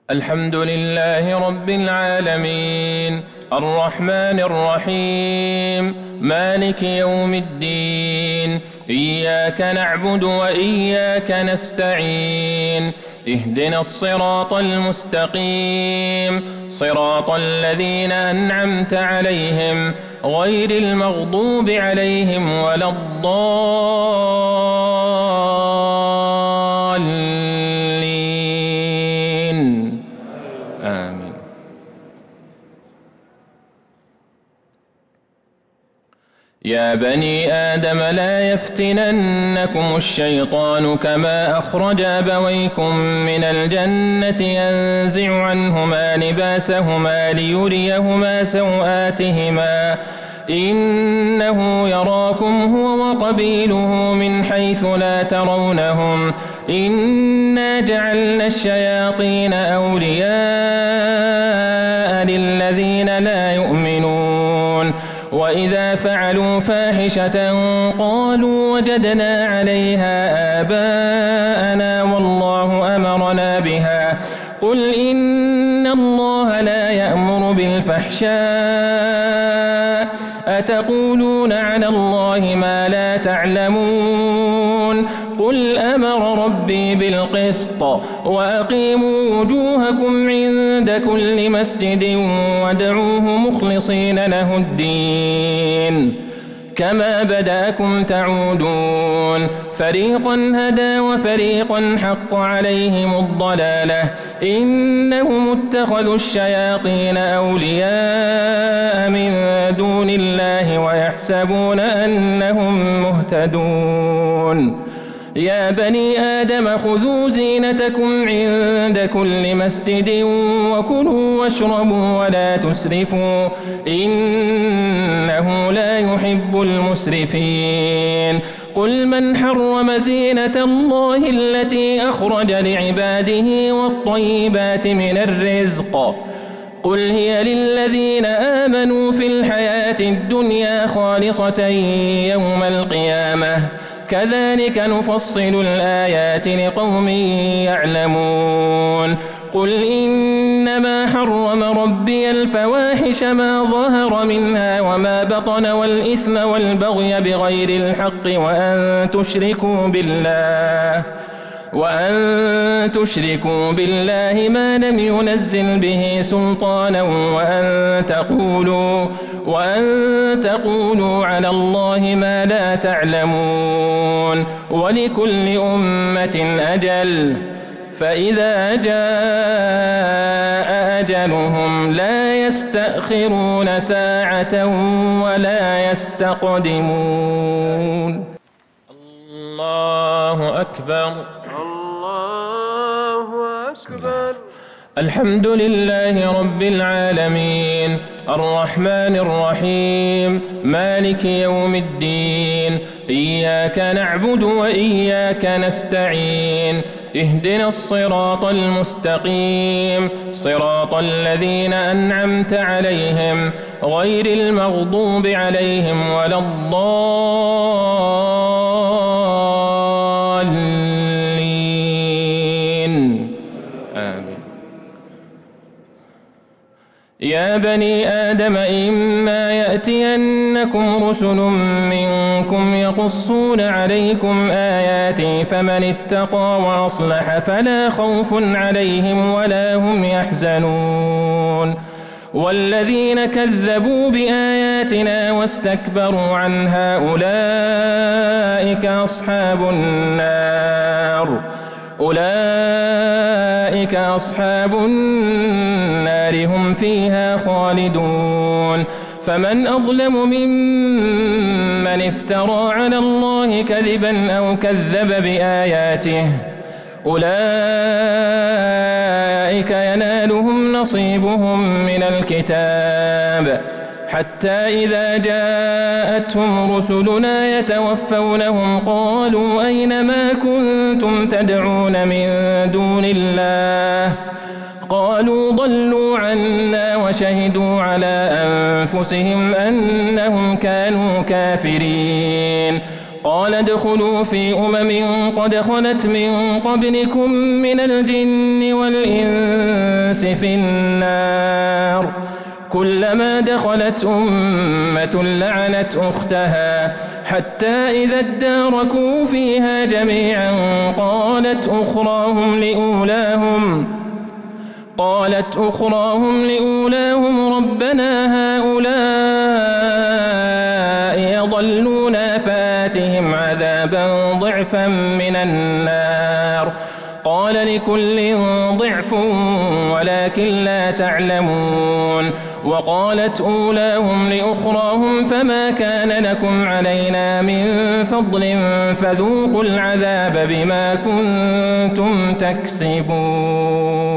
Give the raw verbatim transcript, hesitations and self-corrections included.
الحمد لله رب العالمين الرحمن الرحيم مالك يوم الدين إياك نعبد وإياك نستعين اهدنا الصراط المستقيم صراط الذين أنعمت عليهم غير المغضوب عليهم ولا الضالين آمين. يا بني آدم لا يفتننكم الشيطان كما أخرج أبويكم من الجنة ينزع عنهما لباسهما ليريهما سوآتهما إنه يراكم هو وقبيله من حيث لا ترونهم إنا جعلنا الشياطين أولياء للذين لا يؤمنون وإذا فعلوا فاحشة قالوا وجدنا عليها آباءنا والله أمرنا بها قل إن الله لا يأمر بالفحشاء أتقولون على الله ما لا تعلمون قل أمر ربي بالقسط وأقيموا وجوهكم عند كل مسجد وادعوه مخلصين له الدين كما بدأكم تعودون فريقا هدى وفريقا حق عليهم الضلالة إنهم اتخذوا الشياطين أولياء من دون الله ويحسبون أنهم مهتدون يا بني آدم خذوا زينتكم عند كل مسجد وكلوا واشربوا ولا تسرفوا إنه لا يحب المسرفين قل من حرم زينة الله التي أخرج لعباده والطيبات من الرزق قل هي للذين آمنوا في الحياة الدنيا خالصة يوم القيامة كذلك نفصل الآيات لقوم يعلمون قل إنما حرم ربي الفواحش ما ظهر منها وما بطن والإثم والبغي بغير الحق وأن تشركوا بالله وأن تشركوا بالله ما لم ينزل به سلطانا وأن تقولوا وأن تقولوا على الله ما لا تعلمون ولكل أمة أجل فإذا جاء أجلهم لا يستأخرون ساعة ولا يستقدمون. الله أكبر. الله أكبر. الحمد لله رب العالمين الرحمن الرحيم مالك يوم الدين إياك نعبد وإياك نستعين اهدنا الصراط المستقيم صراط الذين أنعمت عليهم غير المغضوب عليهم ولا الضالين آمين. يا بني آدم إما يأتينكم رسل منكم يقصون عليكم آياتي فمن اتقى وأصلح فلا خوف عليهم ولا هم يحزنون والذين كذبوا بآياتنا واستكبروا عنها أولئك أصحاب النار أولئك أصحاب النار هم فيها خالدون فمن أظلم ممن افترى على الله كذبا أو كذب بآياته أولئك ينالهم نصيبهم من الكتاب حتى إذا جاءتهم رسلنا يتوفونهم قالوا أين ما كنتم تدعون من دون الله قالوا ضلوا عنا وشهدوا على أنفسهم أنهم كانوا كافرين قال ادخلوا في أمم قد خلت من قبلكم من الجن والإنس الإنس في النار كلما دخلت أمة لعنت أختها حتى إذا اداركوا فيها جميعا قالت أخراهم لأولاهم قالت أخراهم لأولاهم ربنا هؤلاء يضلونا فآتهم عذابا ضعفا من النار قال لكل ضعف ولكن لا تعلمون وقالت أولاهم لأخراهم فما كان لكم علينا من فضل فذوقوا العذاب بما كنتم تكسبون.